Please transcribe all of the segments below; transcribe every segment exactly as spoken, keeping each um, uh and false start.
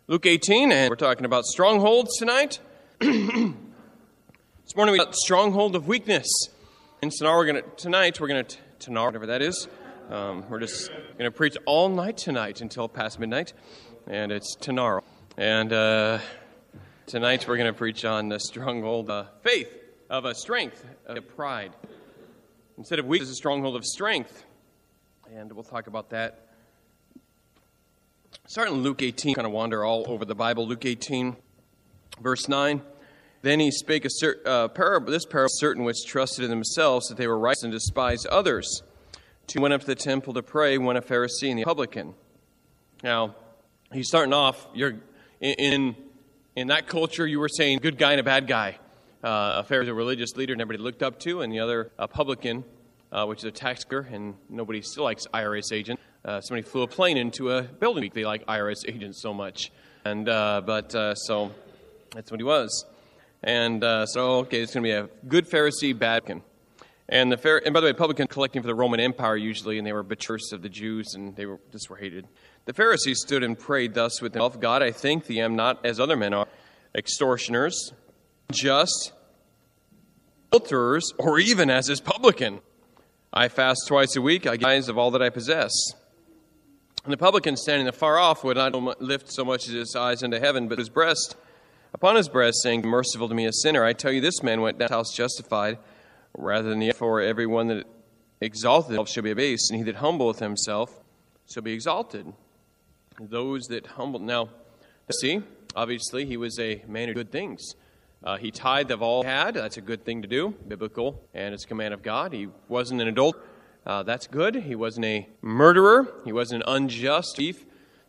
Luke eighteen, and we're talking about strongholds tonight. This morning we got stronghold of weakness. And so now we're going to, tonight we're going to, tonight, whatever that is, um, we're just going to preach all night tonight until past midnight. And it's tomorrow. And uh, tonight we're going to preach on the stronghold of faith, of a strength, of pride. Instead of weakness, a stronghold of strength. And we'll talk about that. Starting in Luke eighteen, kind of wander all over the Bible. Luke eighteen, verse nine. Then he spake a cer- uh, parable, this parable, certain which trusted in themselves that they were righteous and despised others. Two went up to the temple to pray, one a Pharisee and the publican. Now, he's starting off, you're in, in in that culture, you were saying good guy and a bad guy. Uh, a Pharisee, a religious leader, and everybody looked up to, and the other, a publican, uh, which is a tax collector, and nobody still likes I R S agent. Uh, somebody flew a plane into a building week. They like I R S agents so much. And uh, but uh, so that's what he was. And uh, so, okay, it's going to be a good Pharisee, bad publican. And the Phar- and by the way, publican collecting for the Roman Empire usually, and they were betrayers of the Jews, and they were just were hated. The Pharisee stood and prayed thus with himself, God, I think thee am not as other men are, extortioners, just, adulterers, or even as this publican. I fast twice a week, I give tithes of all that I possess. And the publican standing afar off would not lift so much as his eyes unto heaven, but his breast upon his breast, saying, merciful to me, a sinner. I tell you, this man went down to his house justified, rather than the other. For every one that exalteth himself shall be abased, and he that humbleth himself shall be exalted. Those that humble. Now, see, obviously, he was a man of good things. Uh, he tithed of all he had. That's a good thing to do, biblical, and it's a command of God. He wasn't an adulterer. Uh, that's good. He wasn't a murderer. He wasn't an unjust thief.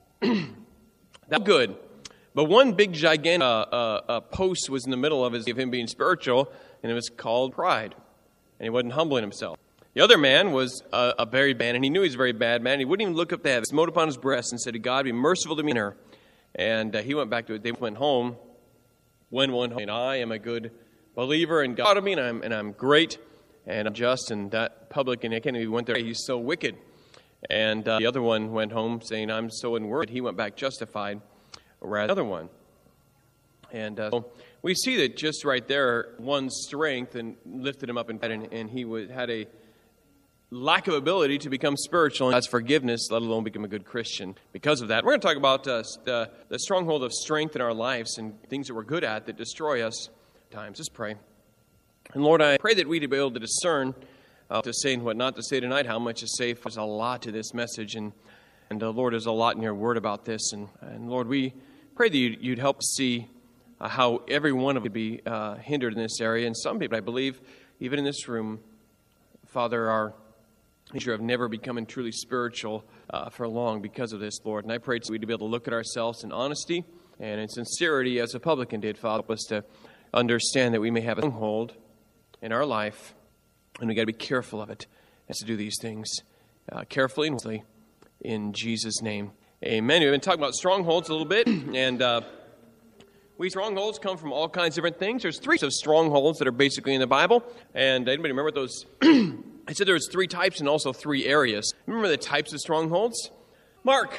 That's good. But one big, gigantic uh, uh, uh, post was in the middle of, his, of him being spiritual, and it was called pride. And he wasn't humbling himself. The other man was a, a very bad, and he knew he was a very bad man. He wouldn't even look up to heaven. He smote upon his breast and said, God, be merciful to me. And uh, he went back to it. They went home. When one home, and I am a good believer, and God of me, and I'm, and I'm great. And I'm just, and that publican, I can't even went there, he's so wicked. And uh, the other one went home saying, I'm so unworthy. He went back justified, whereas the other one. And uh, so we see that just right there, one's strength and lifted him up in bed, and, and he was, had a lack of ability to become spiritual, and that's forgiveness, let alone become a good Christian. Because of that, we're going to talk about uh, the, the stronghold of strength in our lives and things that we're good at that destroy us at times. Let's pray. And Lord, I pray that we'd be able to discern uh, to say and what not to say tonight, how much is safe. There's a lot to this message, and, and uh, Lord, there's a lot in your word about this. And, and Lord, we pray that you'd, you'd help see uh, how every one of us could be uh, hindered in this area. And some people, I believe, even in this room, Father, are have never become truly spiritual uh, for long because of this, Lord. And I pray that we'd be able to look at ourselves in honesty and in sincerity as a publican did, Father. Help us to understand that we may have a stronghold in our life, and we got to be careful of it as to do these things uh, carefully and wisely. In Jesus' name, amen. We've been talking about strongholds a little bit, and uh, we strongholds come from all kinds of different things. There's three of strongholds that are basically in the Bible, and anybody remember those? I said there was three types and also three areas. Remember the types of strongholds? Mark,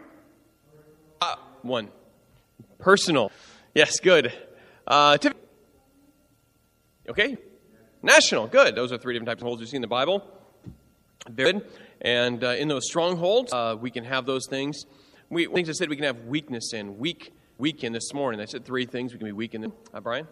uh, one, personal. Yes, good. Uh, Tiffany. Okay. National, good. Those are three different types of holds you see in the Bible. Very good. And uh, in those strongholds, uh, we can have those things. We things I said we can have weakness in. Weak, weak in this morning. I said three things we can be weak in. Uh, Brian?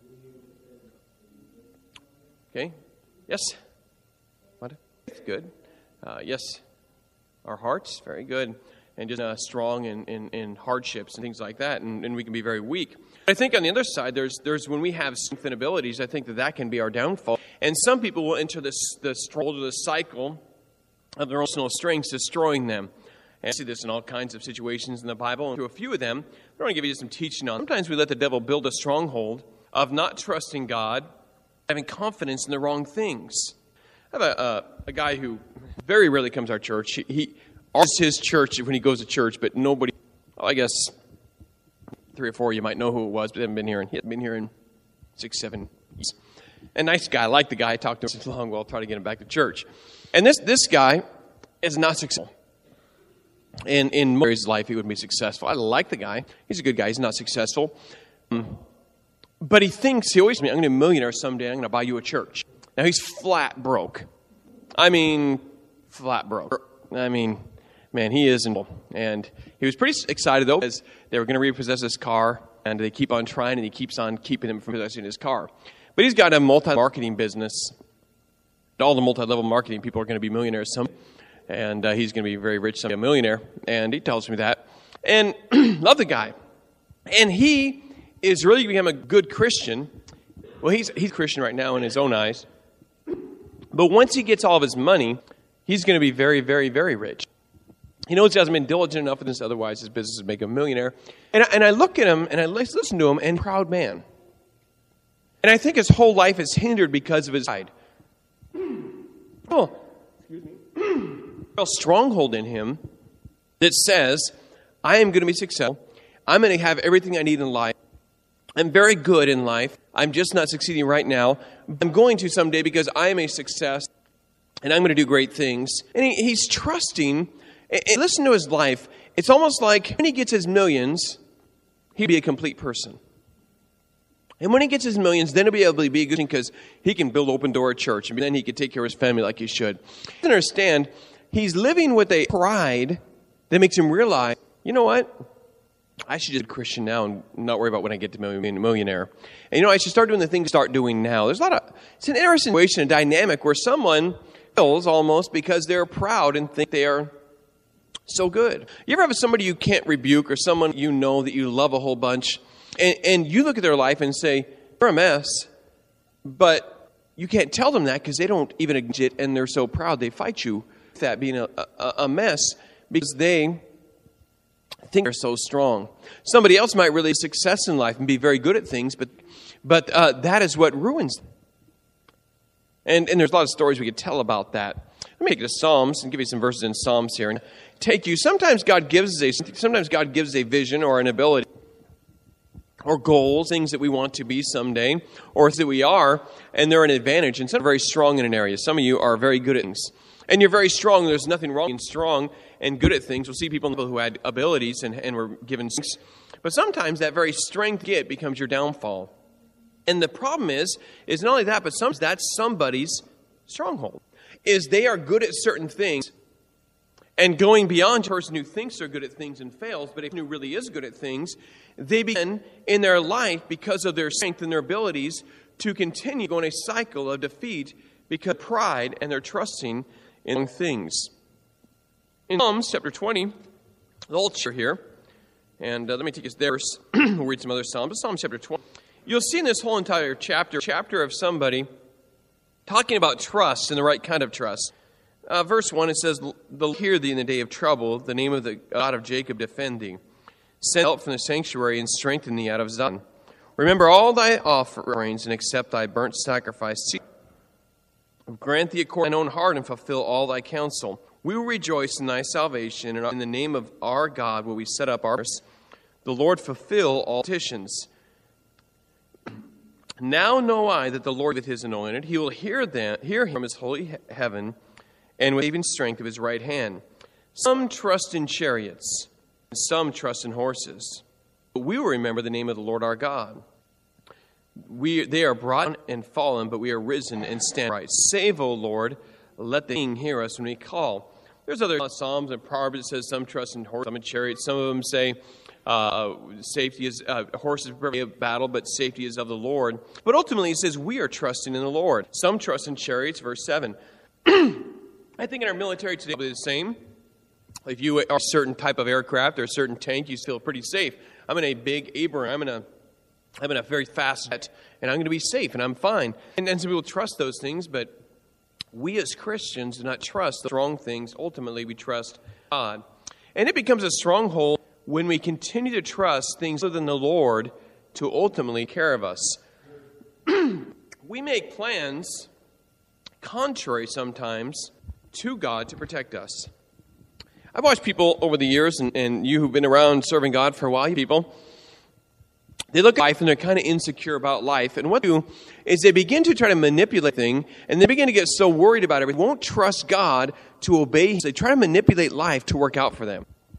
Okay. Yes? What? Good. Uh, yes. Our hearts, very good. And just uh, strong in, in, in hardships and things like that. And, and we can be very weak. I think on the other side, there's there's when we have strength and abilities, I think that that can be our downfall. And some people will enter this the struggle, the cycle of their personal strengths, destroying them. And I see this in all kinds of situations in the Bible. And through a few of them, I want to give you just some teaching on. Sometimes we let the devil build a stronghold of not trusting God, having confidence in the wrong things. I have a, a, a guy who very rarely comes to our church. He, he asks his church when he goes to church, but nobody, well, I guess... Three or four of you might know who it was, but they haven't been here in, he hasn't been here in six, seven years. A nice guy. I like the guy. I talked to him so long. Well, I'll try to get him back to church. And this this guy is not successful. in, in his life he would be successful. I like the guy. He's a good guy. He's not successful. Um, but he thinks, he always, I'm going to be a millionaire someday. I'm going to buy you a church. Now, he's flat broke. I mean, flat broke. I mean, man, he is. In, and he was pretty excited, though, because they were going to repossess his car. And they keep on trying, and he keeps on keeping him from possessing his car. But he's got a multi-marketing business. All the multi-level marketing people are going to be millionaires someday. And uh, he's going to be very rich someday, a millionaire. And he tells me that. And love the guy. And he is really become a good Christian. Well, he's he's a Christian right now in his own eyes. But once he gets all of his money, he's going to be very, very, very rich. He knows he hasn't been diligent enough in this, otherwise his business would make him a millionaire. And I, and I look at him, and I listen to him, and proud man. And I think his whole life is hindered because of his pride. Oh, excuse me. A stronghold in him that says, I am going to be successful. I'm going to have everything I need in life. I'm very good in life. I'm just not succeeding right now. I'm going to someday because I am a success, and I'm going to do great things. And he, he's trusting. And listen to his life. It's almost like when he gets his millions, he'll be a complete person. And when he gets his millions, then he'll be able to be a good person because he can build Open Door Church, and then he can take care of his family like he should. You understand, he's living with a pride that makes him realize, you know what? I should just be a Christian now and not worry about when I get to be a millionaire. And you know, I should start doing the things I start doing now. There's a lot of, it's an interesting situation, a dynamic where someone feels almost because they're proud and think they are so good. You ever have somebody you can't rebuke or someone you know that you love a whole bunch, and, and you look at their life and say, they're a mess, but you can't tell them that because they don't even acknowledge it, and they're so proud they fight you with that being a, a, a mess because they think they're so strong. Somebody else might really have success in life and be very good at things, but but uh, that is what ruins them. And, and there's a lot of stories we could tell about that. Let me take you to Psalms and give you some verses in Psalms here and take you. Sometimes God gives a sometimes God gives a vision or an ability or goals, things that we want to be someday, or that we are, and they're an advantage. And some are very strong in an area. Some of you are very good at things. And you're very strong. There's nothing wrong in strong and good at things. We'll see people who had abilities and, and were given things. But sometimes that very strength get becomes your downfall. And the problem is, is not only that, but sometimes that's somebody's stronghold. Is they are good at certain things, and going beyond a person who thinks they're good at things and fails, but if who really is good at things, they begin in their life, because of their strength and their abilities, to continue going a cycle of defeat because of pride and they're trusting in things. In Psalms chapter twenty, the whole chapter here, and uh, let me take us there. We'll read some other Psalms. Psalm chapter twenty. You'll see in this whole entire chapter, chapter of somebody talking about trust and the right kind of trust. Uh, verse one, it says, "They'll hear thee in the day of trouble, the name of the God of Jacob defend thee. Send help from the sanctuary and strengthen thee out of Zion. Remember all thy offerings and accept thy burnt sacrifice. Grant thee according to thine own heart and fulfill all thy counsel. We will rejoice in thy salvation, and in the name of our God will we set up our prayers. The Lord fulfill all petitions. Now know I that the Lord with his anointed, he will hear them, hear him from his holy heaven, and with saving strength of his right hand. Some trust in chariots, and some trust in horses. But we will remember the name of the Lord our God. We They are brought and fallen, but we are risen and stand right. Save, O Lord, let the King hear us when we call." There's other Psalms and Proverbs that says some trust in horses, some in chariots. Some of them say uh, safety is uh, horses prepare a battle, but safety is of the Lord. But ultimately, it says we are trusting in the Lord. Some trust in chariots, verse seven. I think in our military today, it's the same. If you are a certain type of aircraft or a certain tank, you feel pretty safe. I'm in a big Abrams. I'm in a, I'm in a very fast jet, and I'm going to be safe, and I'm fine. And, and some people trust those things, but we as Christians do not trust the strong things. Ultimately, we trust God. And it becomes a stronghold when we continue to trust things other than the Lord to ultimately take care of us. We make plans contrary sometimes to God to protect us. I've watched people over the years, and, and you who've been around serving God for a while, you people, they look at life and they're kind of insecure about life. And what they do is they begin to try to manipulate things, and they begin to get so worried about everything, they won't trust God to obey. They try to manipulate life to work out for them.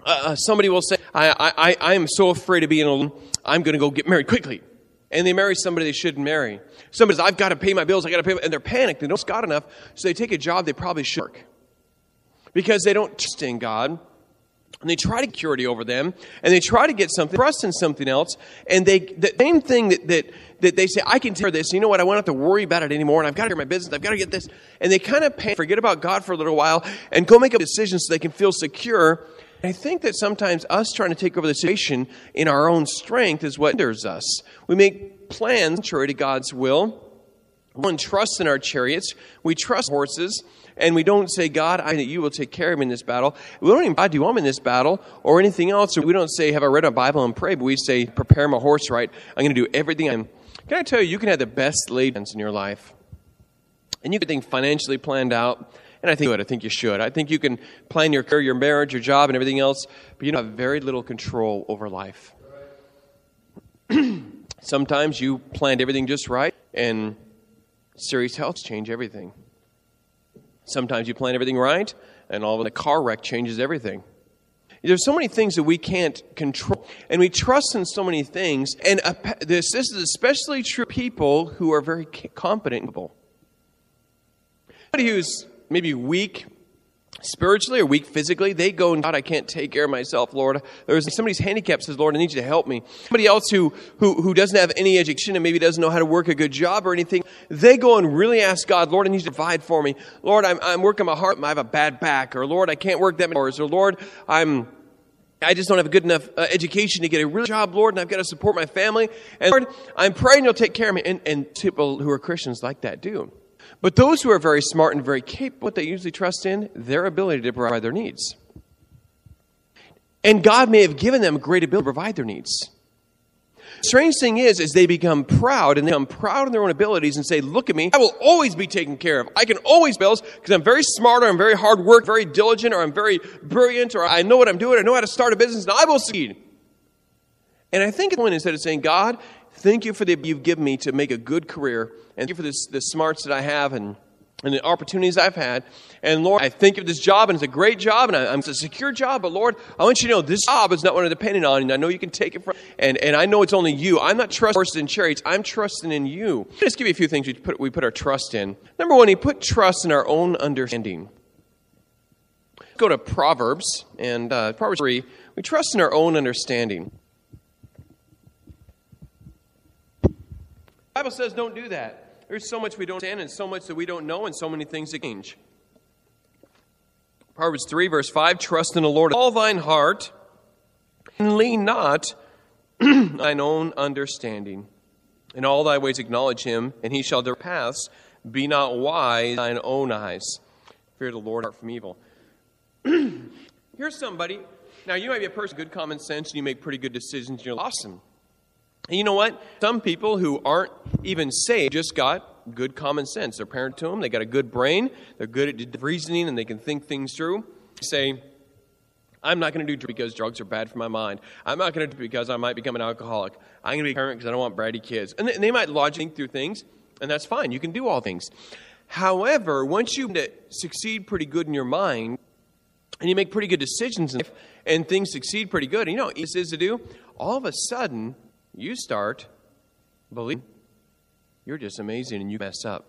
Uh, somebody will say, I, I, I am so afraid of being alone, I'm going to go get married quickly. And they marry somebody they shouldn't marry. Somebody says, I've got to pay my bills, I've got to pay my... And they're panicked, they don't got enough, so they take a job they probably should work. Because they don't trust in God, and they try to get security over them, and they try to get something, trust in something else, and they, the same thing that, that, that they say, I can take care of this, you know what, I won't have to worry about it anymore, and I've got to get my business, I've got to get this. And they kind of pay, forget about God for a little while, and go make a decision so they can feel secure. And I think that sometimes us trying to take over the situation in our own strength is what hinders us. We make plans contrary to God's will. We don't trust in our chariots. We trust horses. And we don't say, God, I know that you will take care of me in this battle. We don't even, God, do you want me in this battle or anything else? Or we don't say, have I read a Bible and pray? But we say, prepare my horse right. I'm going to do everything I can. Can I tell you, you can have the best laid plans in your life. And you can think financially planned out. And I think you would. I think you should. I think you can plan your career, your marriage, your job, and everything else. But you have very little control over life. Sometimes you planned everything just right. And serious health change everything. Sometimes you plan everything right, and all of a sudden a car wreck changes everything. There's so many things that we can't control, and we trust in so many things. And this, this is especially true of people who are very competent people. Somebody who's maybe weak spiritually or weak physically, they go, God, I can't take care of myself, Lord. There's somebody's handicapped, says, Lord, I need you to help me. Somebody else who, who, who doesn't have any education and maybe doesn't know how to work a good job or anything, they go and really ask God, Lord, I need you to provide for me. Lord, I'm, I'm working my heart, I have a bad back. Or Lord, I can't work that many hours. Or Lord, I'm, I just don't have a good enough uh, education to get a real job, Lord, and I've got to support my family. And Lord, I'm praying you'll take care of me. And, and people who are Christians like that do. But those who are very smart and very capable, what they usually trust in, their ability to provide their needs. And God may have given them great ability to provide their needs. The strange thing is, is they become proud, and they become proud in their own abilities and say, look at me, I will always be taken care of. I can always pay bills because I'm very smart, or I'm very hard work, very diligent, or I'm very brilliant, or I know what I'm doing, I know how to start a business, and I will succeed. And I think the point instead of saying, God, thank you for the you've given me to make a good career. And thank you for this, the smarts that I have and, and the opportunities I've had. And Lord, I thank you for this job, and it's a great job, and I, I'm, it's a secure job. But Lord, I want you to know this job is not what I'm depending on, and I know you can take it from, and, and I know it's only you. I'm not trusting horses and chariots. I'm trusting in you. I'll just give you a few things we put, we put our trust in. Number one, we put trust in our own understanding. Let's go to Proverbs, and uh, Proverbs three. We trust in our own understanding. The Bible says don't do that. There's so much we don't understand and so much that we don't know and so many things that change. Proverbs three, verse five, trust in the Lord with all thine heart and lean not on thine own understanding. In all thy ways acknowledge him, and he shall direct paths. Be not wise in thine own eyes. Fear the Lord, depart from evil. Here's somebody. Now, you might be a person with good common sense, and you make pretty good decisions, and you're awesome. And you know what? Some people who aren't even saved just got good common sense. They're parent to them. They got a good brain. They're good at reasoning, and they can think things through. They say, I'm not going to do drugs because drugs are bad for my mind. I'm not going to do it because I might become an alcoholic. I'm going to be a parent because I don't want bratty kids. And they might logically think through things, and that's fine. You can do all things. However, once you succeed pretty good in your mind, and you make pretty good decisions in life, and things succeed pretty good, and you know what this is to do? All of a sudden, you start believing you're just amazing and you mess up.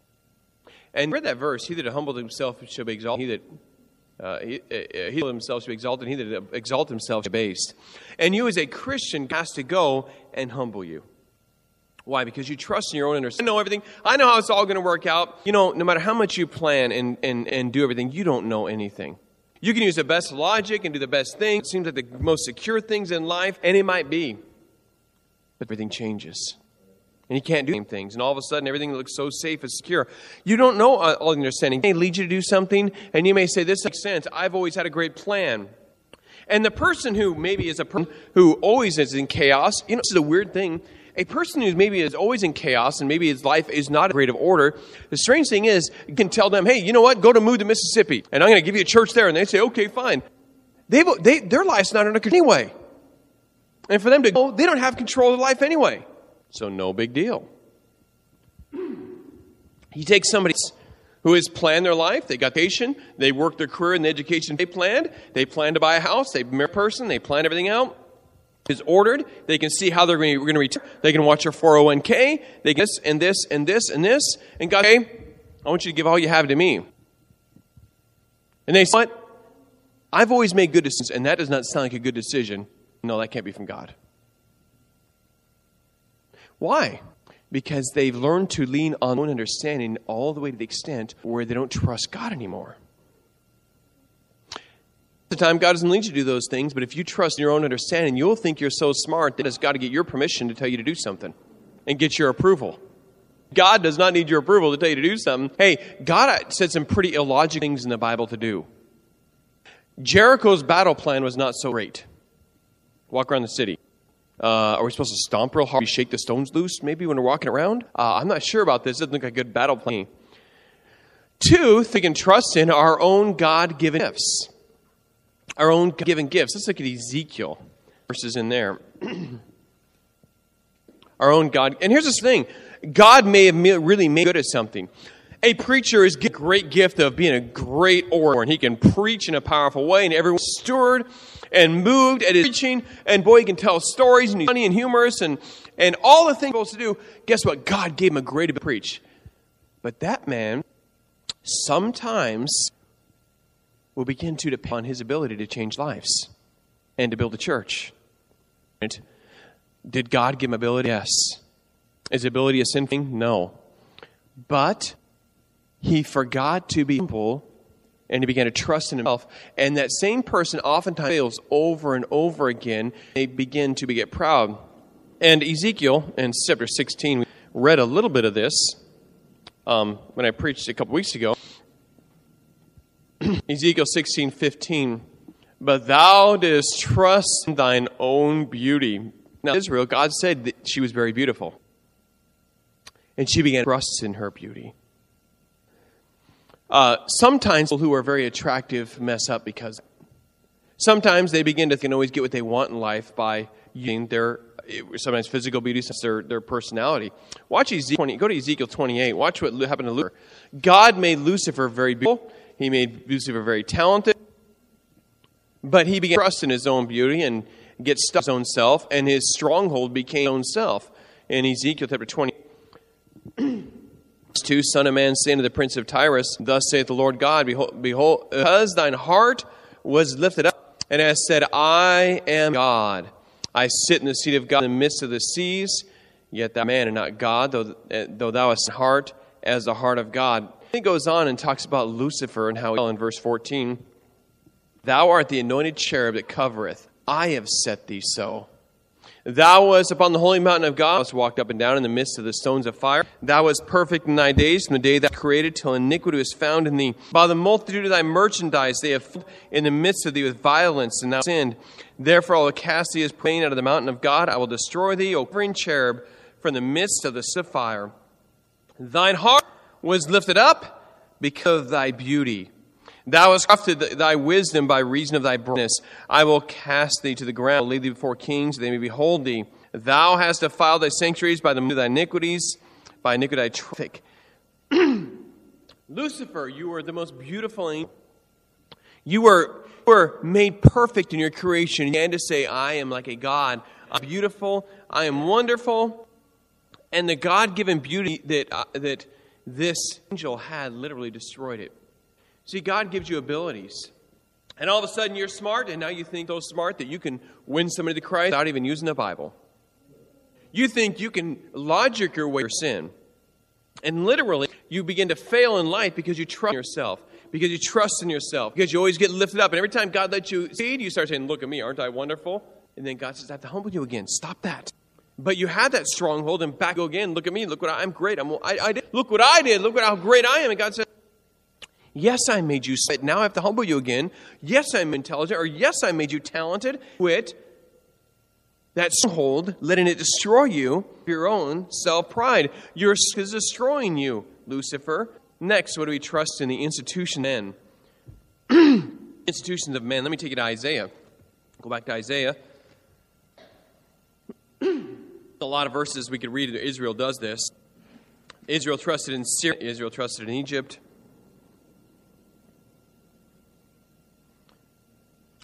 And read that verse, he that humbled himself shall be exalted. He that uh, he, uh, he himself shall be exalted, and he that exalted himself shall be abased. And you as a Christian has to go and humble you. Why? Because you trust in your own understanding. I know everything. I know how it's all going to work out. You know, no matter how much you plan and, and, and do everything, you don't know anything. You can use the best logic and do the best thing. It seems like the most secure things in life, and it might be. But everything changes. And you can't do the same things. And all of a sudden, everything that looks so safe is secure. You don't know all the understanding. They lead you to do something, and you may say, this makes sense. I've always had a great plan. And the person who maybe is a person who always is in chaos, you know, this is a weird thing. A person who maybe is always in chaos and maybe his life is not a great of order, the strange thing is, you can tell them, hey, you know what? Go to move to Mississippi, and I'm going to give you a church there. And they say, okay, fine. They've, they, their life's not under control anyway. And for them to go, they don't have control of their life anyway. So no big deal. You take somebody who has planned their life. They got education. They worked their career in the education they planned. They planned to buy a house. They married a person. They planned everything out. It's ordered. They can see how they're going to, going to return. They can watch their four oh one k. They can this and this and this and this. And God, hey, I want you to give all you have to me. And they say, what? I've always made good decisions, and that does not sound like a good decision. No, that can't be from God. Why? Because they've learned to lean on their own understanding all the way to the extent where they don't trust God anymore. At the time, God doesn't lead you to do those things, but if you trust in your own understanding, you'll think you're so smart that it's got to get your permission to tell you to do something and get your approval. God does not need your approval to tell you to do something. Hey, God said some pretty illogical things in the Bible to do. Jericho's battle plan was not so great. Walk around the city. Uh, are we supposed to stomp real hard? Shake the stones loose maybe when we're walking around? Uh, I'm not sure about this. It doesn't look like a good battle plan. Two, we can trust in our own God-given gifts. Our own given gifts. Let's look at Ezekiel. Verses in there. Our own God. And here's this thing. God may have really made good at something. A preacher is a great gift of being a great orator. And he can preach in a powerful way. And everyone's stirred and moved at his preaching. And boy, he can tell stories. And he's funny and humorous. And, and all the things he's supposed to do. Guess what? God gave him a great ability to preach. But that man sometimes will begin to depend on his ability to change lives and to build a church. Did God give him ability? Yes. Is ability a sin thing? No. But he forgot to be humble and he began to trust in himself. And that same person oftentimes fails over and over again. They begin to get proud. And Ezekiel, in chapter sixteen, we read a little bit of this um, when I preached a couple weeks ago. Ezekiel sixteen fifteen. But thou didst trust in thine own beauty. Now, Israel, God said that she was very beautiful. And she began to trust in her beauty. Uh, sometimes people who are very attractive mess up because sometimes they begin to can always get what they want in life by using their sometimes physical beauty, their their personality. Watch Ezekiel twenty. Go to Ezekiel twenty-eight. Watch what happened to Lucifer. God made Lucifer very beautiful. He made Lucifer very talented. But he began to trust in his own beauty and get stuck in his own self, and his stronghold became his own self. In Ezekiel chapter twenty. two, Son of man, saying to the prince of Tyrus, thus saith the Lord God, behold, behold, because thine heart was lifted up, and has said, I am God. I sit in the seat of God in the midst of the seas, yet thou man and not God, though, though thou hast a heart as the heart of God. He goes on and talks about Lucifer and how in verse fourteen, thou art the anointed cherub that covereth. I have set thee so. Thou wast upon the holy mountain of God, thou wast walked up and down in the midst of the stones of fire. Thou wast perfect in thy days, from the day thou created till iniquity was found in thee. By the multitude of thy merchandise they have filled in the midst of thee with violence, and thou sinned. Therefore I will cast thee as plain out of the mountain of God. I will destroy thee, O covering cherub, from the midst of the sapphire. Thine heart was lifted up because of thy beauty. Thou hast crafted thy wisdom by reason of thy brightness. I will cast thee to the ground, lead thee before kings, that they may behold thee. Thou hast defiled thy sanctuaries by the multitude of thy iniquities, by iniquity thy traffic. Lucifer, you were the most beautiful angel. You were, you were made perfect in your creation. You began to say, I am like a God. I'm beautiful. I am wonderful. And the God-given beauty that uh, that this angel had literally destroyed it. See, God gives you abilities. And all of a sudden you're smart, and now you think so smart that you can win somebody to Christ without even using the Bible. You think you can logic your way to sin. And literally, you begin to fail in life because you trust in yourself. Because you trust in yourself. Because you always get lifted up. And every time God lets you succeed, you start saying, look at me, aren't I wonderful? And then God says, I have to humble you again. Stop that. But you had that stronghold, and back go again. Look at me. Look what I, I'm great. I'm, I, I did. Look what I did. Look at how great I am. And God says, yes, I made you smart. Now I have to humble you again. Yes, I'm intelligent. Or yes, I made you talented. Quit that stronghold, letting it destroy you, your own self-pride. Your is destroying you, Lucifer. Next, what do we trust in? The institution then. Institutions of men. Let me take you to Isaiah. Go back to Isaiah. A lot of verses we could read. Israel does this. Israel trusted in Syria. Israel trusted in Egypt.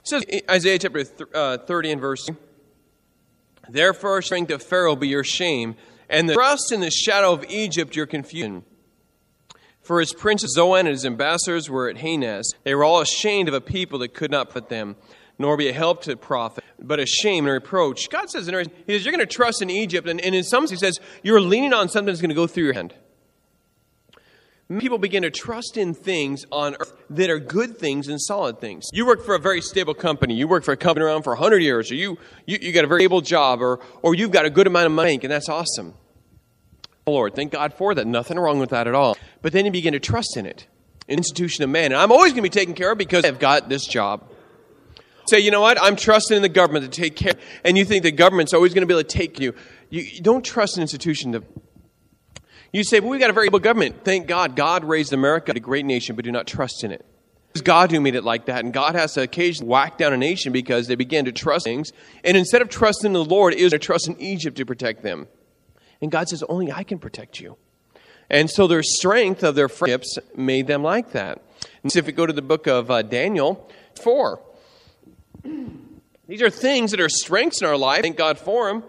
It says in Isaiah chapter thirty and verse, therefore, strength of Pharaoh be your shame, and the trust in the shadow of Egypt your confusion. For his prince Zoan and his ambassadors were at Hanes. They were all ashamed of a people that could not put them, nor be a help to profit, but a shame and a reproach. God says, in he says, you're going to trust in Egypt, and, and in some sense, he says, you're leaning on something that's going to go through your hand. People begin to trust in things on earth that are good things and solid things. You work for a very stable company. You work for a company around for one hundred years, or you, you, you got a very stable job, or, or you've got a good amount of money, and that's awesome. Lord, thank God for that. Nothing wrong with that at all. But then you begin to trust in it, an institution of man. And I'm always going to be taken care of because I've got this job. Say, you know what? I'm trusting in the government to take care. And you think the government's always going to be able to take you. You, you don't trust an institution to... You say, well, we've got a very able government. Thank God. God raised America a great nation, but do not trust in it. It's God who made it like that. And God has to occasionally whack down a nation because they began to trust things. And instead of trusting in the Lord, it was to trust in Egypt to protect them. And God says, only I can protect you. And so their strength of their friendships made them like that. And so if we go to the book of uh, Daniel four, these are things that are strengths in our life. Thank God for them.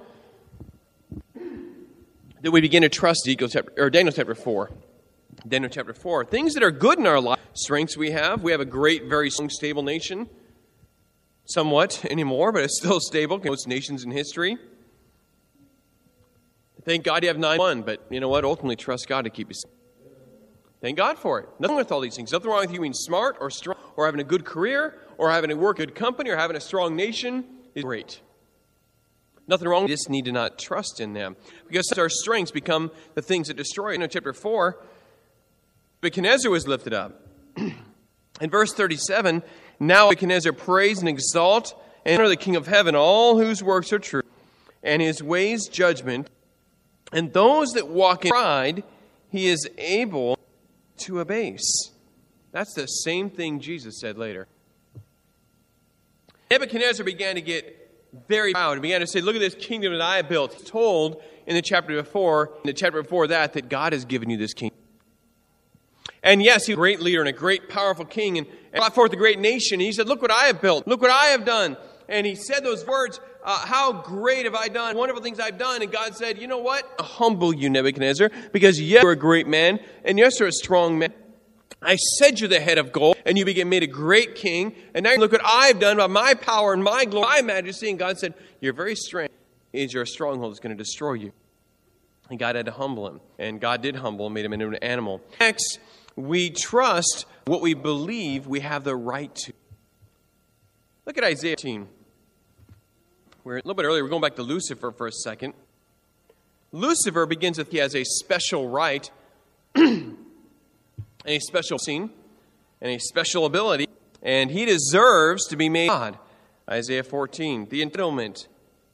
That we begin to trust Ezekiel chapter, or Daniel chapter four. Daniel chapter four. Things that are good in our life. Strengths we have. We have a great, very strong, stable nation. Somewhat anymore, but it's still stable. Most nations in history. Thank God you have nine one, but you know what? Ultimately, trust God to keep you safe. Thank God for it. Nothing wrong with all these things. Nothing wrong with you being smart or strong or having a good career or having a work good company or having a strong nation is great. Nothing wrong. We just need to not trust in them. Because our strengths become the things that destroy. In chapter four, Nebuchadnezzar was lifted up. In verse thirty-seven, now Nebuchadnezzar praise and exalt and honor the King of heaven, all whose works are true, and his ways judgment. And those that walk in pride, he is able to abase. That's the same thing Jesus said later. Nebuchadnezzar began to get very proud and began to say, look at this kingdom that I have built. He's told in the chapter before, in the chapter before that, that God has given you this kingdom. And yes, he was a great leader and a great powerful king and, and brought forth a great nation. And he said, look what I have built. Look what I have done. And he said those words, uh, how great have I done, wonderful things I've done. And God said, you know what? I'll humble you, Nebuchadnezzar, because yes, you're a great man, and yes, you're a strong man. I said you're the head of gold, and you became made a great king. And now look what I've done by my power and my glory, my majesty. And God said, your very strength is your stronghold is going to destroy you. And God had to humble him. And God did humble him, made him into an animal. Next, we trust what we believe we have the right to. Look at Isaiah eighteen. We're a little bit earlier. We're going back to Lucifer for a second. Lucifer begins with he has a special right, and a special scene, and a special ability, and he deserves to be made God. Isaiah fourteen, the entitlement.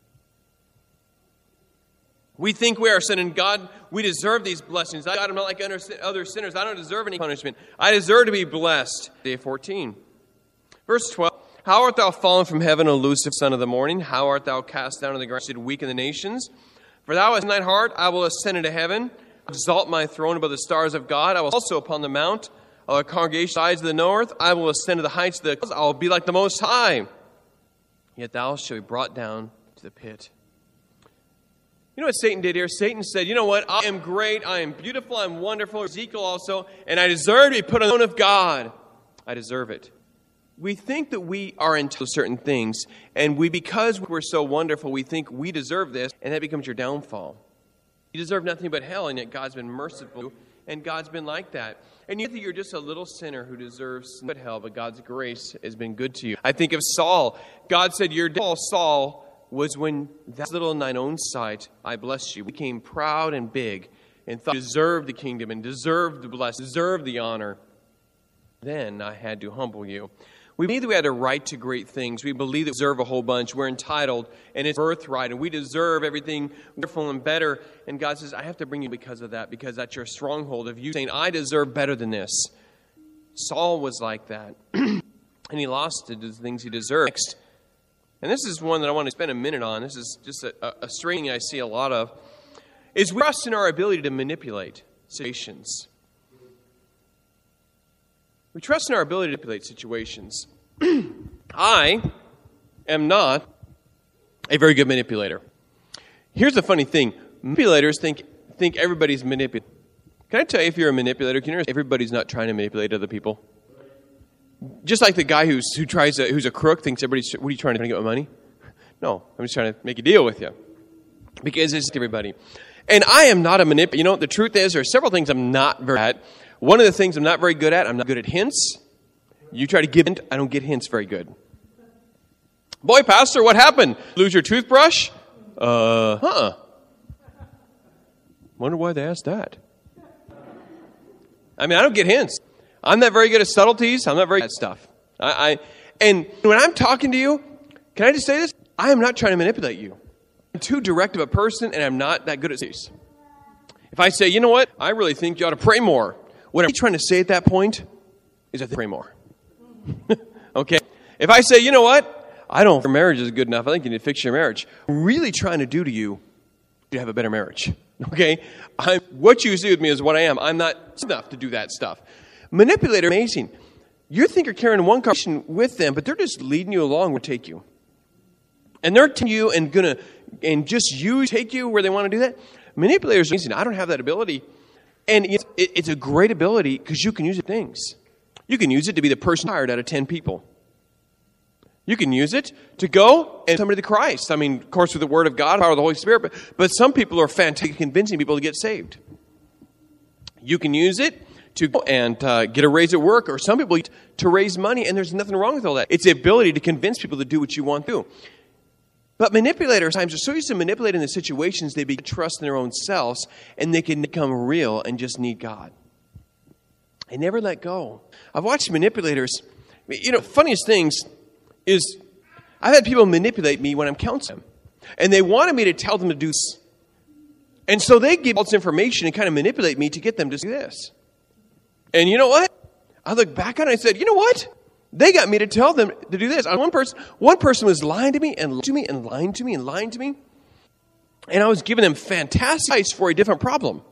We think we are sinning. God, we deserve these blessings. God, I'm not like other sinners. I don't deserve any punishment. I deserve to be blessed. Isaiah fourteen. Verse twelve. How art thou fallen from heaven, O Lucifer, son of the morning? How art thou cast down to the ground, weak in the nations? For thou hast in thine heart, I will ascend into heaven, exalt my throne above the stars of God. I will also upon the mount of the congregation sides of the north. I will ascend to the heights of the clouds. I will be like the Most High. Yet thou shalt be brought down to the pit. You know what Satan did here? Satan said, you know what? I am great. I am beautiful. I'm wonderful. Ezekiel also. And I deserve to be put on the throne of God. I deserve it. We think that we are entitled to certain things, and we, because we're so wonderful, we think we deserve this, and that becomes your downfall. You deserve nothing but hell, and yet God's been merciful, and God's been like that. And you think you're just a little sinner who deserves but hell, but God's grace has been good to you. I think of Saul. God said, your downfall, Saul, was when that little in thine own sight, I blessed you. We became proud and big, and thought you deserved the kingdom, and deserved the blessing, deserved the honor. Then I had to humble you. We believe that we had a right to great things. We believe that we deserve a whole bunch. We're entitled, and it's birthright, and we deserve everything wonderful and better. And God says, I have to bring you because of that, because that's your stronghold of you saying, I deserve better than this. Saul was like that, and he lost the things he deserved. Next, and this is one that I want to spend a minute on. This is just a, a, a strain I see a lot of, is we trust in our ability to manipulate situations. We trust in our ability to manipulate situations. I am not a very good manipulator. Here's the funny thing. Manipulators think think everybody's manipulating. Can I tell you, if you're a manipulator, can you know everybody's not trying to manipulate other people? Just like the guy who's who tries to, who's a crook thinks everybody's, what are you trying to get my money? No, I'm just trying to make a deal with you. Because it's everybody. And I am not a manipulator. You know, the truth is, there are several things I'm not very good at. One of the things I'm not very good at, I'm not good at hints. You try to give hint, I don't get hints very good. Boy, Pastor, what happened? Lose your toothbrush? Uh, huh. Wonder why they asked that. I mean, I don't get hints. I'm not very good at subtleties. I'm not very good at stuff. I, I and when I'm talking to you, can I just say this? I am not trying to manipulate you. I'm too direct of a person, and I'm not that good at this. If I say, you know what, I really think you ought to pray more, what I'm trying to say at that point is I think pray more. Okay? If I say, you know what, I don't think your marriage is good enough, I think you need to fix your marriage, I'm really trying to do to you to have a better marriage. Okay? I'm, what you see with me is what I am. I'm not enough to do that stuff. Manipulator, amazing. You think you're carrying one conversation with them, but they're just leading you along where they take you. And they're taking you and gonna and just you take you where they want to do that. Manipulators are amazing. I don't have that ability. And it's, it's a great ability because you can use it things. You can use it to be the person hired out of ten people. You can use it to go and somebody to Christ. I mean, of course, with the Word of God, power of the Holy Spirit, but, but some people are fantastic at convincing people to get saved. You can use it to go and uh, get a raise at work, or some people to raise money, and there's nothing wrong with all that. It's the ability to convince people to do what you want to. But manipulators, times are so used to manipulating the situations, they begin to trust in their own selves, and they can become real and just need God. They never let go. I've watched manipulators. You know, funniest things is I've had people manipulate me when I'm counseling them. And they wanted me to tell them to do this. And so they give false information and kind of manipulate me to get them to do this. And you know what? I look back on it and I said, you know what? They got me to tell them to do this. One person, one person was lying to me and lying to me and lying to me and lying to me. And I was giving them fantastic advice for a different problem.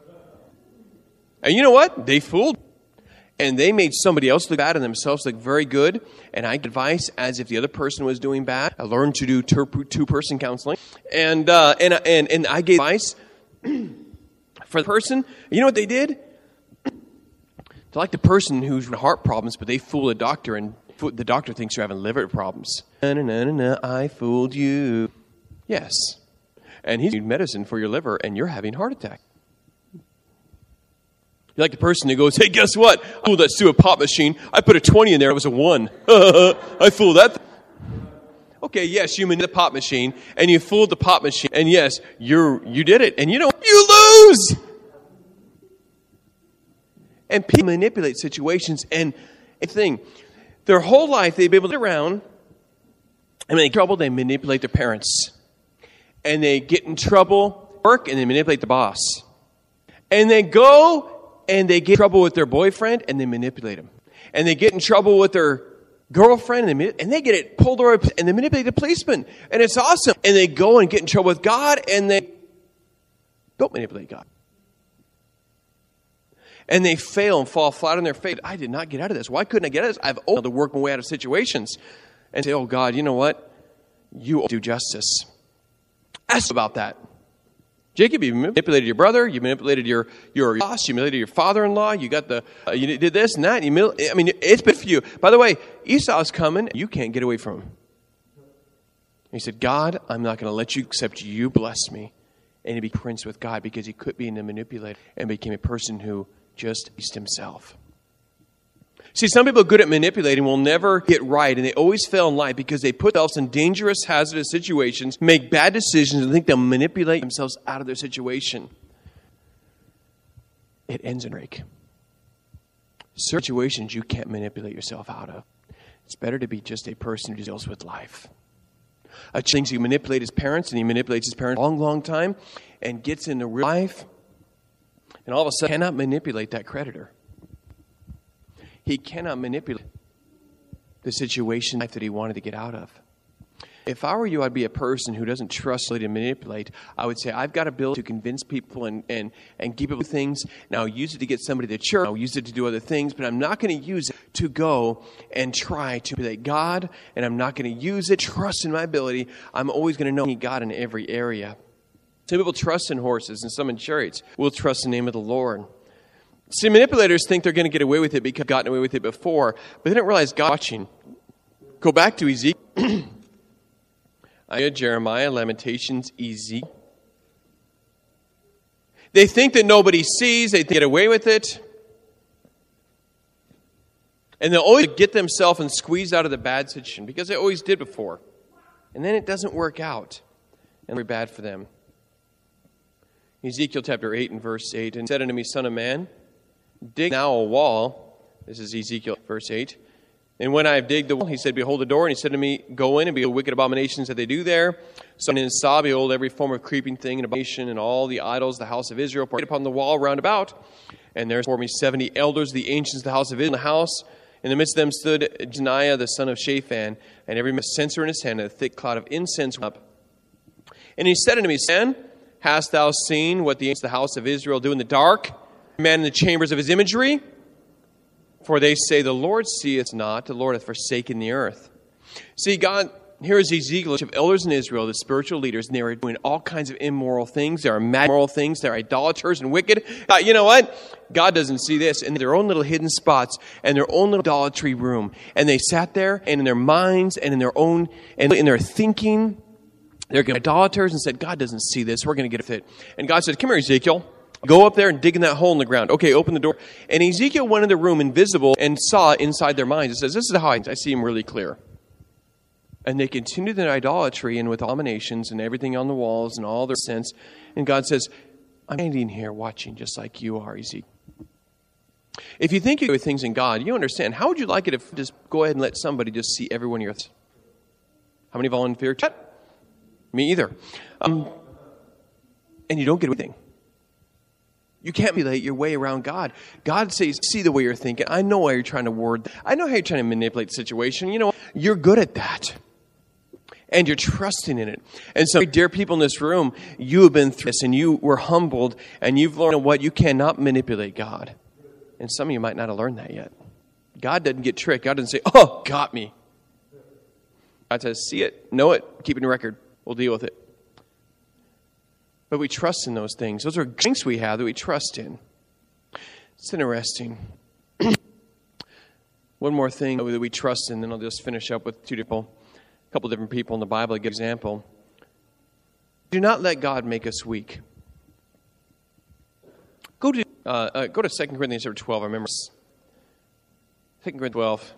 And you know what? They fooled me. And they made somebody else look bad and themselves look very good. And I gave advice as if the other person was doing bad. I learned to do two-person counseling. And, uh, and, and, and I gave advice for the person. You know what they did? They're like the person who's got heart problems, but they fool a doctor, and the doctor thinks you're having liver problems. Na, na, na, na, na, I fooled you. Yes. And he's doing medicine for your liver, and you're having a heart attack. You're like the person who goes, hey, guess what? I fooled that Sue a pop machine. I put a twenty in there. It was a one. I fooled that. Okay, yes, you manipulated the pop machine, and you fooled the pop machine. And yes, you're, you did it. And you know, you lose. And people manipulate situations. And a thing, their whole life, they've been able to get around. And when they get in trouble, they manipulate their parents. And they get in trouble at work, and they manipulate the boss. And they go and they get in trouble with their boyfriend, and they manipulate him. And they get in trouble with their girlfriend, and they, and they get it pulled over, and they manipulate the policeman. And it's awesome. And they go and get in trouble with God, and they don't manipulate God. And they fail and fall flat on their face. I did not get out of this. Why couldn't I get out of this? I've opened to work my way out of situations. And say, oh, God, you know what? You do justice. Ask about that. Jacob, you manipulated your brother, you manipulated your your boss, you manipulated your father-in-law, you got the, uh, you did this and that. And you, I mean, it's been for you. By the way, Esau's coming, you can't get away from him. He said, God, I'm not going to let you except you bless me. And he became prince with God because he quit being a manipulator and became a person who just pleased himself. See, some people good at manipulating will never get right, and they always fail in life because they put themselves in dangerous, hazardous situations, make bad decisions, and think they'll manipulate themselves out of their situation. It ends in break. Certain situations you can't manipulate yourself out of. It's better to be just a person who deals with life. A child thinks he manipulates his parents, and he manipulates his parents a long, long time, and gets into real life, and all of a sudden cannot manipulate that creditor. He cannot manipulate the situation that he wanted to get out of. If I were you, I'd be a person who doesn't trust to manipulate. I would say, I've got a ability to convince people and, and, and give people things. Now, I'll use it to get somebody to church. I'll use it to do other things, but I'm not going to use it to go and try to manipulate God, and I'm not going to use it. Trust in my ability. I'm always going to know God in every area. Some people trust in horses and some in chariots. We'll trust in the name of the Lord. See, manipulators think they're going to get away with it because they've gotten away with it before, but they don't realize God's watching. Go back to Ezekiel. Isaiah, Jeremiah, Lamentations, Ezekiel. They think that nobody sees. They get away with it. And they'll always get themselves and squeeze out of the bad situation because they always did before. And then it doesn't work out. And it's very bad for them. Ezekiel chapter eight and verse eight. And he said unto me, Son of man, dig now a wall. This is Ezekiel verse eight. And when I have digged the wall, he said, Behold the door. And he said to me, Go in and behold wicked abominations that they do there. So and saw, behold, every form of creeping thing and abomination and all the idols, the house of Israel, poured upon the wall round about. And there for me seventy elders, the ancients of the house of Israel, in the house. In the midst of them stood Janiah, the son of Shaphan, and every censer in his hand, and a thick cloud of incense went up. And he said unto me, Son, hast thou seen what the ancients of the house of Israel do in the dark? Man in the chambers of his imagery? For they say, The Lord seeth not, the Lord hath forsaken the earth. See, God, here is Ezekiel of elders in Israel, the spiritual leaders, and they are doing all kinds of immoral things. They are mad immoral things. They're idolaters and wicked. Uh, you know what? God doesn't see this. In their own little hidden spots and their own little idolatry room. And they sat there, and in their minds and in their own, and in their thinking, they're idolaters and said, God doesn't see this. We're going to get it. And God said, Come here, Ezekiel. Go up there and dig in that hole in the ground. Okay, open the door. And Ezekiel went in the room invisible and saw inside their minds. It says, this is how I, I see him really clear. And they continued their idolatry and with abominations and everything on the walls and all their sins. And God says, I'm standing here watching just like you are, Ezekiel. If you think you do things in God, you understand. How would you like it if just go ahead and let somebody just see every one of your thoughts? How many volunteer? Me either. Um, and you don't get anything. You can't manipulate your way around God. God says, see the way you're thinking. I know why you're trying to word. I know how you're trying to manipulate the situation. You know, you're good at that. And you're trusting in it. And so, dear people in this room, you have been through this and you were humbled and you've learned what? You cannot manipulate God. And some of you might not have learned that yet. God doesn't get tricked. God doesn't say, oh, got me. God says, see it, know it, keep it in record. We'll deal with it. But we trust in those things. Those are things we have that we trust in. It's interesting. One more thing that we trust in, then I'll just finish up with two people, a couple different people in the Bible. A good example. Do not let God make us weak. Go to uh, uh, go to Second Corinthians chapter twelve. I remember Second Corinthians twelve.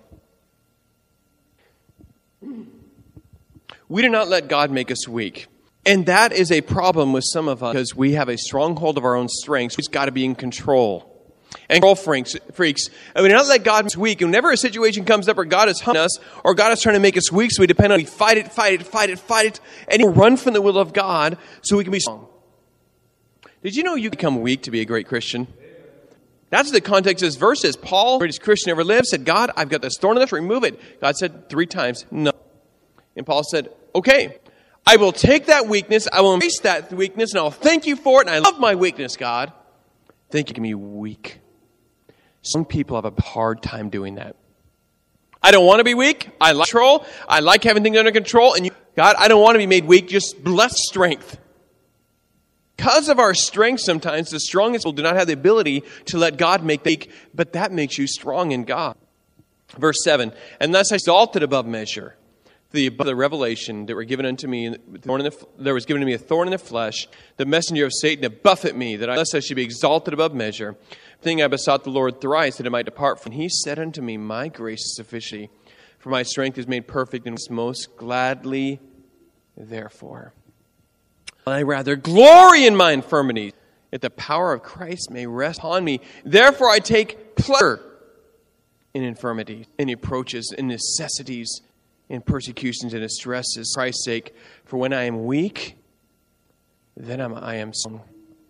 We do not let God make us weak. And that is a problem with some of us because we have a stronghold of our own strengths. We've got to be in control. And control freaks, freaks. And we do not let God make us weak. And whenever a situation comes up where God is humbling us or God is trying to make us weak, so we depend on, we fight it, fight it, fight it, fight it, and we run from the will of God so we can be strong. Did you know you become weak to be a great Christian? That's the context of this verse is. Paul, the greatest Christian ever lived, said, God, I've got this thorn in the flesh, remove it. God said three times, no. And Paul said, okay. I will take that weakness, I will embrace that weakness, and I'll thank you for it, and I love my weakness, God. Thank you for making me weak. Some people have a hard time doing that. I don't want to be weak. I like control. I like having things under control. And you, God, I don't want to be made weak. Just bless strength. Because of our strength sometimes, the strongest people do not have the ability to let God make them weak, but that makes you strong in God. Verse seven, unless I exalted above measure. The, the revelation that were given unto me, thorn in the, there was given to me a thorn in the flesh, the messenger of Satan to buffet me, that I, unless I should be exalted above measure. Thing I besought the Lord thrice, that it might depart from. He said unto me, my grace is sufficient, for my strength is made perfect in most gladly, therefore. I rather glory in my infirmities, that the power of Christ may rest upon me. Therefore I take pleasure in infirmities, in approaches, in necessities, in persecutions and distresses, for Christ's sake. For when I am weak, then I'm, I am strong.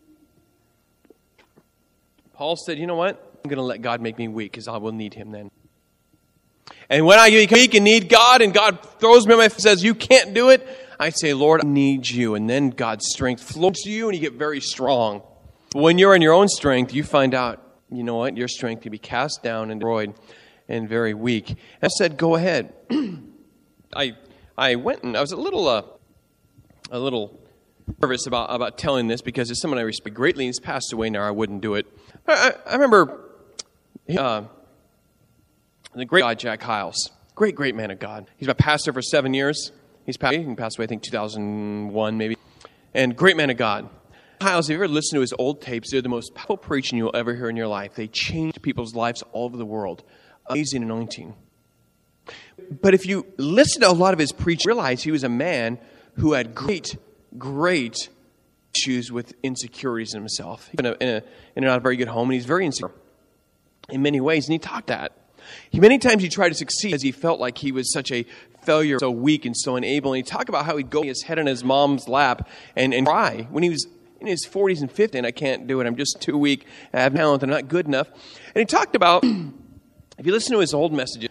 Paul said, you know what? I'm going to let God make me weak because I will need him then. And when I get weak and need God and God throws me in my face and says, you can't do it, I say, Lord, I need you. And then God's strength flows to you and you get very strong. But when you're in your own strength, you find out, you know what? Your strength can be cast down and destroyed. and very weak. And I said, go ahead. I I went and I was a little uh, a little nervous about, about telling this because it's someone I respect greatly. He's passed away now. I wouldn't do it. I, I remember uh, the great God, Jack Hyles. Great, great man of God. He's been a pastor for seven years. He's passed, he passed away, I think, two thousand one maybe. And great man of God. Hyles, if you ever listen to his old tapes, they're the most powerful preaching you'll ever hear in your life. They change people's lives all over the world. Amazing anointing. But if you listen to a lot of his preaching, realize he was a man who had great, great issues with insecurities in himself. In a, in a, in a not a very good home, and he's very insecure in many ways, and he talked that. He, many times he tried to succeed as he felt like he was such a failure, so weak and so unable. And he talked about how he'd go his head on his mom's lap and, and cry when he was in his forties and fifties, and I can't do it. I'm just too weak. I have talent. I'm not good enough. And he talked about, if you listen to his old messages,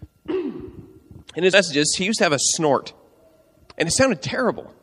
in his messages, he used to have a snort. And it sounded terrible.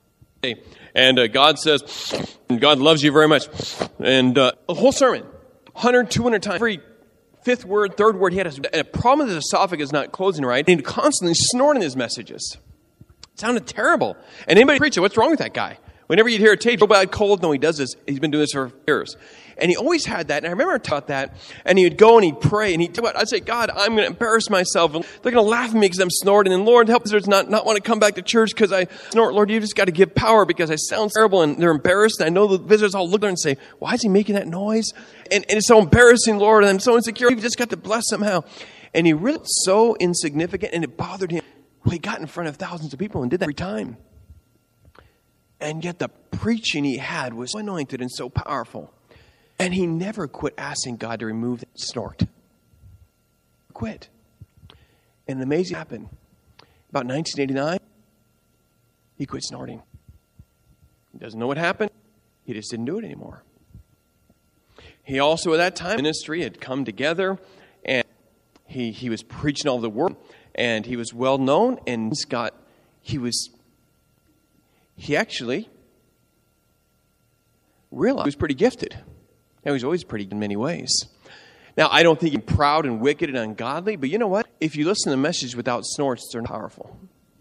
And uh, God says, God loves you very much. And uh, a whole sermon, one hundred, two hundred times, every fifth word, third word, he had a, a problem with his esophagus not closing right. And he'd constantly snort in his messages. It sounded terrible. And anybody preach it, what's wrong with that guy? Whenever you'd hear a tape, so bad cold, no, he does this. He's been doing this for years. And he always had that. And I remember taught that. And he would go and he'd pray. And he'd do it. I'd say, God, I'm going to embarrass myself. And they're going to laugh at me because I'm snorting. And Lord, help visitors not, not want to come back to church because I snort. Lord, you just got to give power because I sound terrible. And they're embarrassed. And I know the visitors all look at her and say, why is he making that noise? And, and it's so embarrassing, Lord. And I'm so insecure. You've just got to bless somehow. And he really was so insignificant. And it bothered him. Well, he got in front of thousands of people and did that every time. And yet the preaching he had was so anointed and so powerful. And he never quit asking God to remove that snort. Quit. And an amazing happened. About nineteen eighty-nine, he quit snorting. He doesn't know what happened. He just didn't do it anymore. He also, at that time, ministry had come together. And he, he was preaching all over the world. And he was well known. And got, he was... He actually realized he was pretty gifted. Now, he's always pretty in many ways. Now, I don't think he's proud and wicked and ungodly, but you know what? If you listen to the message without snorts, they're powerful.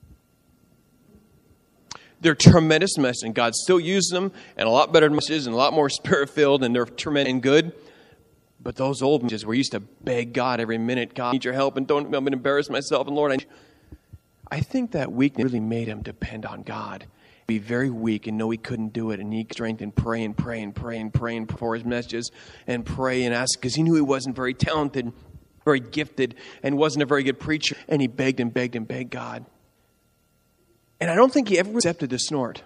They're tremendous messages, and God still uses them, and a lot better messages, and a lot more spirit-filled, and they're tremendous and good. But those old messages where you used to beg God every minute, God, I need your help, and don't, I'm going to embarrass myself, and Lord, I, I think that weakness really made him depend on God. Be very weak and know he couldn't do it, and need strength and pray and pray and pray and pray and pray for his messages and pray and ask because he knew he wasn't very talented, very gifted, and wasn't a very good preacher. And he begged and begged and begged God. And I don't think he ever accepted the snort.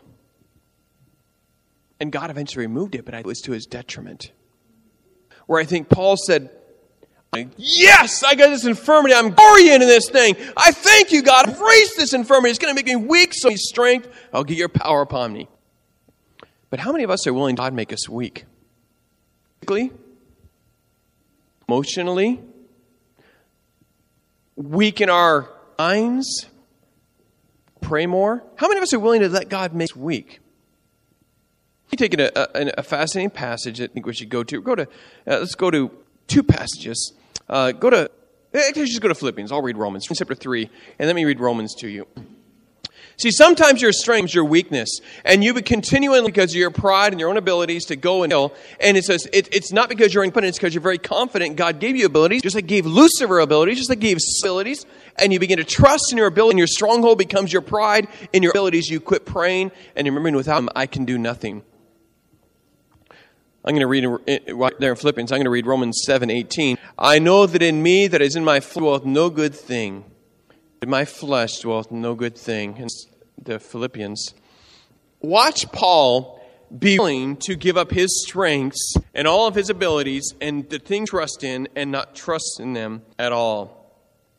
And God eventually removed it, but it was to his detriment. Where I think Paul said, yes, I got this infirmity. I'm glorying in this thing. I thank you, God. Embrace this infirmity. It's going to make me weak, so His strength, I'll get your power upon me. But how many of us are willing to God make us weak? Physically, emotionally, weak in our minds, pray more? How many of us are willing to let God make us weak? You take a, a, a fascinating passage that I think we should go to. Go to uh, let's go to two passages. Uh, go to, actually just go to Philippians. I'll read Romans chapter three, and let me read Romans to you. See, sometimes your strength is your weakness, and you would continually, because of your pride and your own abilities, to go and kill. And it says it, it's not because you're incompetent, it's because you're very confident. God gave you abilities, just like gave Lucifer abilities, just like gave abilities, and you begin to trust in your ability, and your stronghold becomes your pride. In your abilities, you quit praying, and remembering, without Him, I can do nothing. I'm going to read right there in Philippians. I'm going to read Romans seven eighteen. I know that in me, that is in my flesh, dwelleth no good thing. In my flesh dwelleth no good thing. And the Philippians. Watch Paul be willing to give up his strengths and all of his abilities and the things trust in and not trust in them at all.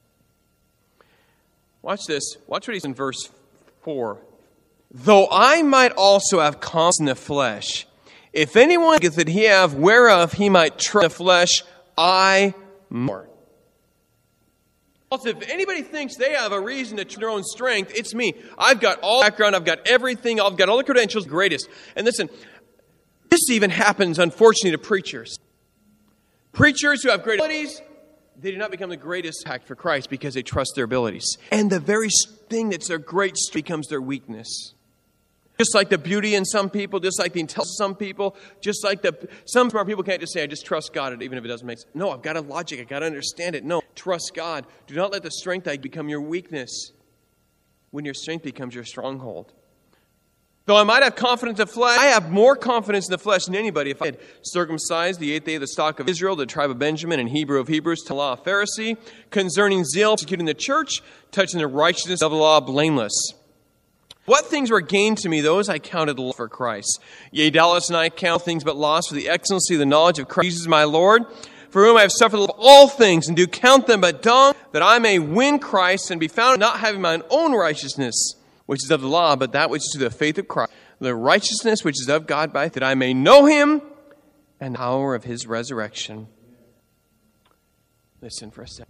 Watch this. Watch what he's in verse four. Though I might also have confidence in the flesh, if anyone thinketh that he have whereof he might trust in the flesh, I more. Also, if anybody thinks they have a reason to trust their own strength, it's me. I've got all the background, I've got everything, I've got all the credentials, greatest. And listen, this even happens, unfortunately, to preachers. Preachers who have great abilities, they do not become the greatest impact for Christ because they trust their abilities. And the very thing that's their great strength becomes their weakness. Just like the beauty in some people, just like the intelligence of some people, just like the some smart people can't just say, I just trust God, even if it doesn't make sense. No, I've got a logic. I've got to understand it. No, trust God. Do not let the strength I become your weakness when your strength becomes your stronghold. Though I might have confidence in the flesh, I have more confidence in the flesh than anybody. If I had circumcised the eighth day of the stock of Israel, the tribe of Benjamin, and Hebrew of Hebrews, to the law of Pharisee, concerning zeal, executing the church, touching the righteousness of the law, blameless. What things were gained to me, those I counted loss for Christ. Yea, doubtless, and I count things but loss for the excellency of the knowledge of Christ Jesus my Lord, for whom I have suffered all things, and do count them but dung, that I may win Christ, and be found not having mine own righteousness, which is of the law, but that which is to the faith of Christ, the righteousness which is of God by faith, that I may know him, and the power of his resurrection. Listen for a second.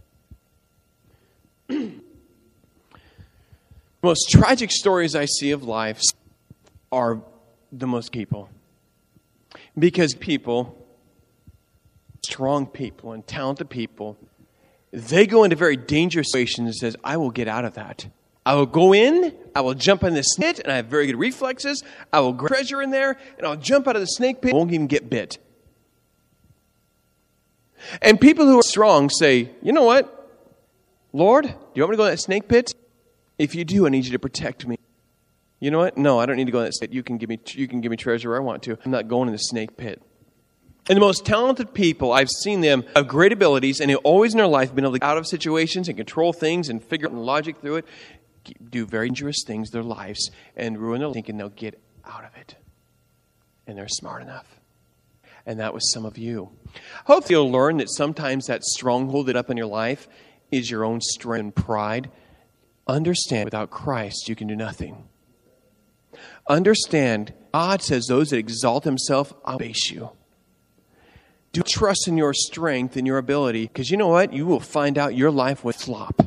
The most tragic stories I see of life are the most people. Because people, strong people and talented people, they go into very dangerous situations and says, I will get out of that. I will go in, I will jump in the snake, and I have very good reflexes. I will grab treasure in there, and I'll jump out of the snake pit, won't even get bit. And people who are strong say, you know what? Lord, do you want me to go in that snake pit? If you do, I need you to protect me. You know what? No, I don't need to go in that snake. You can give me, you can give me treasure where I want to. I'm not going in the snake pit. And the most talented people, I've seen them have great abilities, and they always in their life been able to get out of situations and control things and figure out logic through it, do very dangerous things in their lives, and ruin their life, thinking they'll get out of it. And they're smart enough. And that was some of you. Hopefully you'll learn that sometimes that stronghold that up in your life is your own strength and pride. Understand, without Christ, you can do nothing. Understand, God says those that exalt himself, I'll base you. Do trust in your strength and your ability, because you know what? You will find out your life will flop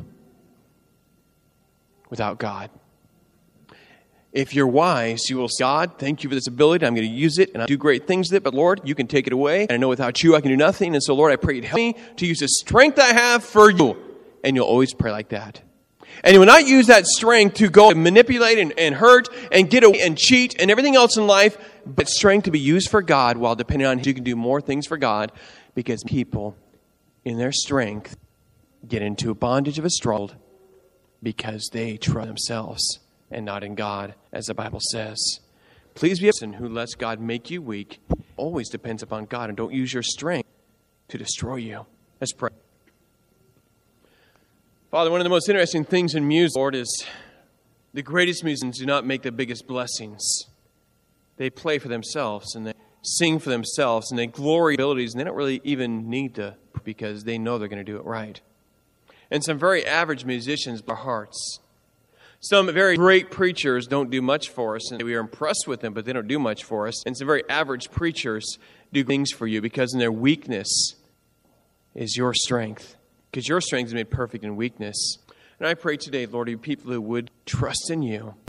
without God. If you're wise, you will say, God, thank you for this ability. I'm going to use it and I'll do great things with it. But Lord, you can take it away. And I know without you, I can do nothing. And so, Lord, I pray you'd help me to use the strength I have for you. And you'll always pray like that. And you will not use that strength to go and manipulate and, and hurt and get away and cheat and everything else in life, but strength to be used for God, while depending on you can do more things for God, because people in their strength get into a bondage of a stronghold because they trust themselves and not in God, as the Bible says. Please be a person who lets God make you weak, always depends upon God, and don't use your strength to destroy you. Let's pray. Father, one of the most interesting things in music, Lord, is the greatest musicians do not make the biggest blessings. They play for themselves, and they sing for themselves, and they glory abilities, and they don't really even need to, because they know they're going to do it right. And some very average musicians, our hearts. Some very great preachers don't do much for us, and we are impressed with them, but they don't do much for us. And some very average preachers do things for you, because in their weakness is your strength. Because your strength is made perfect in weakness. And I pray today, Lord, you people who would trust in you.